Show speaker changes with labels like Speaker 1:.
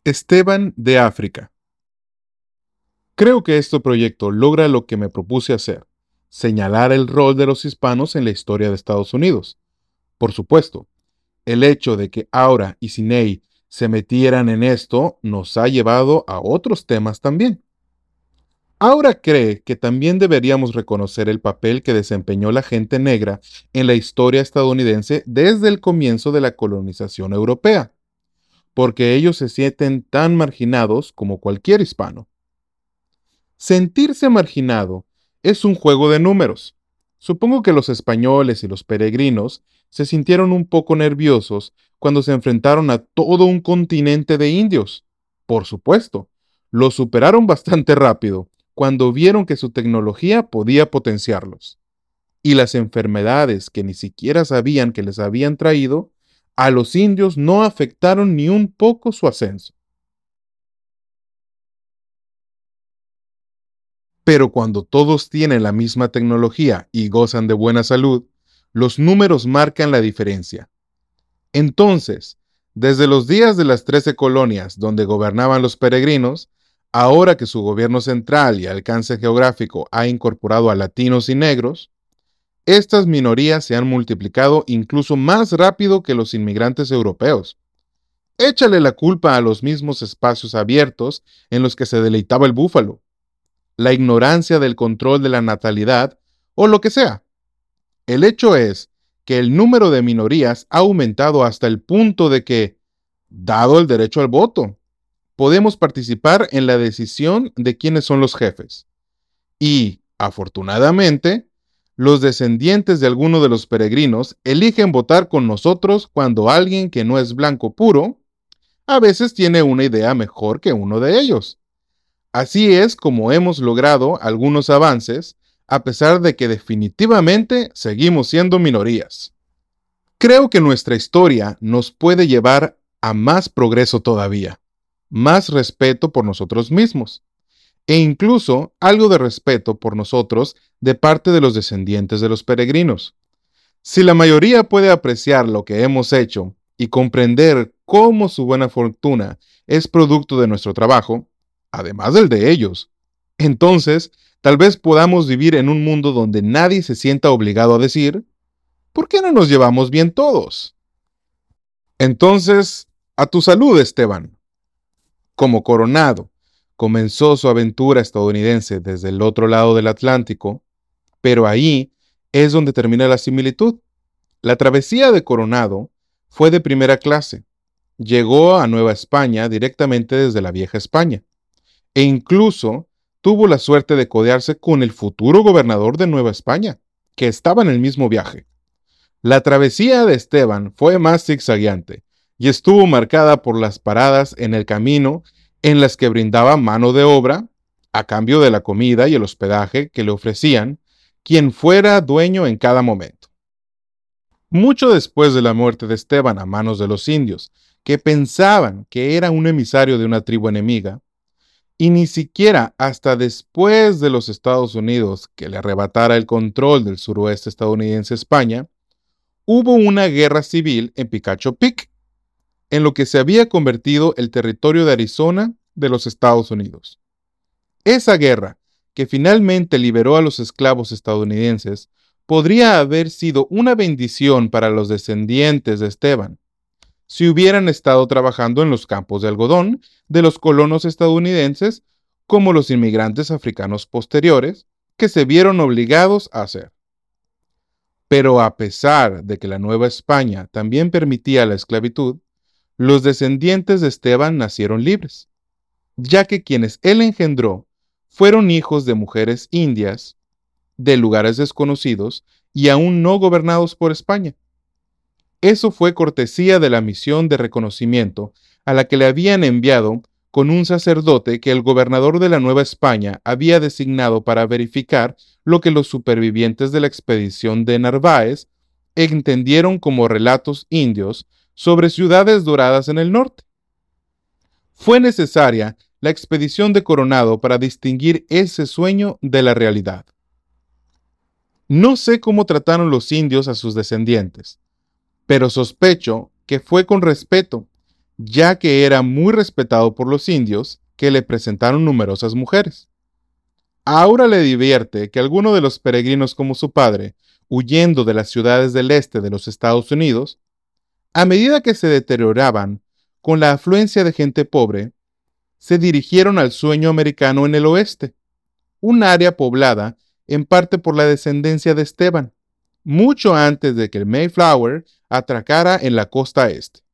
Speaker 1: Esteban de África. Creo que este proyecto logra lo que me propuse hacer, señalar el rol de los hispanos en la historia de Estados Unidos. Por supuesto, el hecho de que Aura y Sinei se metieran en esto nos ha llevado a otros temas también. Aura cree que también deberíamos reconocer el papel que desempeñó la gente negra en la historia estadounidense desde el comienzo de la colonización europea, porque ellos se sienten tan marginados como cualquier hispano. Sentirse marginado es un juego de números. Supongo que los españoles y los peregrinos se sintieron un poco nerviosos cuando se enfrentaron a todo un continente de indios. Por supuesto, lo superaron bastante rápido cuando vieron que su tecnología podía potenciarlos. Y las enfermedades que ni siquiera sabían que les habían traído, a los indios no afectaron ni un poco su ascenso. Pero cuando todos tienen la misma tecnología y gozan de buena salud, los números marcan la diferencia. Entonces, desde los días de las 13 colonias donde gobernaban los peregrinos, ahora que su gobierno central y alcance geográfico ha incorporado a latinos y negros, estas minorías se han multiplicado incluso más rápido que los inmigrantes europeos. Échale la culpa a los mismos espacios abiertos en los que se deleitaba el búfalo, la ignorancia del control de la natalidad o lo que sea. El hecho es que el número de minorías ha aumentado hasta el punto de que, dado el derecho al voto, podemos participar en la decisión de quiénes son los jefes. Y, afortunadamente, los descendientes de alguno de los peregrinos eligen votar con nosotros cuando alguien que no es blanco puro a veces tiene una idea mejor que uno de ellos. Así es como hemos logrado algunos avances, a pesar de que definitivamente seguimos siendo minorías. Creo que nuestra historia nos puede llevar a más progreso todavía, más respeto por nosotros mismos, e incluso algo de respeto por nosotros de parte de los descendientes de los peregrinos. Si la mayoría puede apreciar lo que hemos hecho y comprender cómo su buena fortuna es producto de nuestro trabajo, además del de ellos, entonces tal vez podamos vivir en un mundo donde nadie se sienta obligado a decir, ¿por qué no nos llevamos bien todos? Entonces, a tu salud, Esteban. Como Coronado comenzó su aventura estadounidense desde el otro lado del Atlántico, pero ahí es donde termina la similitud. La travesía de Coronado fue de primera clase. Llegó a Nueva España directamente desde la Vieja España, e incluso tuvo la suerte de codearse con el futuro gobernador de Nueva España, que estaba en el mismo viaje. La travesía de Esteban fue más zigzagueante y estuvo marcada por las paradas en el camino en las que brindaba mano de obra a cambio de la comida y el hospedaje que le ofrecían quien fuera dueño en cada momento. Mucho después de la muerte de Esteban a manos de los indios, que pensaban que era un emisario de una tribu enemiga, y ni siquiera hasta después de los Estados Unidos que le arrebatara el control del suroeste estadounidense a España, hubo una guerra civil en Picacho Peak, en lo que se había convertido el territorio de Arizona de los Estados Unidos. Esa guerra, que finalmente liberó a los esclavos estadounidenses, podría haber sido una bendición para los descendientes de Esteban, si hubieran estado trabajando en los campos de algodón de los colonos estadounidenses como los inmigrantes africanos posteriores, que se vieron obligados a hacer. Pero a pesar de que la Nueva España también permitía la esclavitud, los descendientes de Esteban nacieron libres, ya que quienes él engendró fueron hijos de mujeres indias, de lugares desconocidos y aún no gobernados por España. Eso fue cortesía de la misión de reconocimiento a la que le habían enviado con un sacerdote que el gobernador de la Nueva España había designado para verificar lo que los supervivientes de la expedición de Narváez entendieron como relatos indios sobre ciudades doradas en el norte. Fue necesaria la expedición de Coronado para distinguir ese sueño de la realidad. No sé cómo trataron los indios a sus descendientes, pero sospecho que fue con respeto, ya que era muy respetado por los indios que le presentaron numerosas mujeres. A Aura le divierte que algunos de los peregrinos como su padre, huyendo de las ciudades del este de los Estados Unidos, a medida que se deterioraban con la afluencia de gente pobre, se dirigieron al sueño americano en el oeste, un área poblada en parte por la descendencia de Esteban, mucho antes de que el Mayflower atracara en la costa este.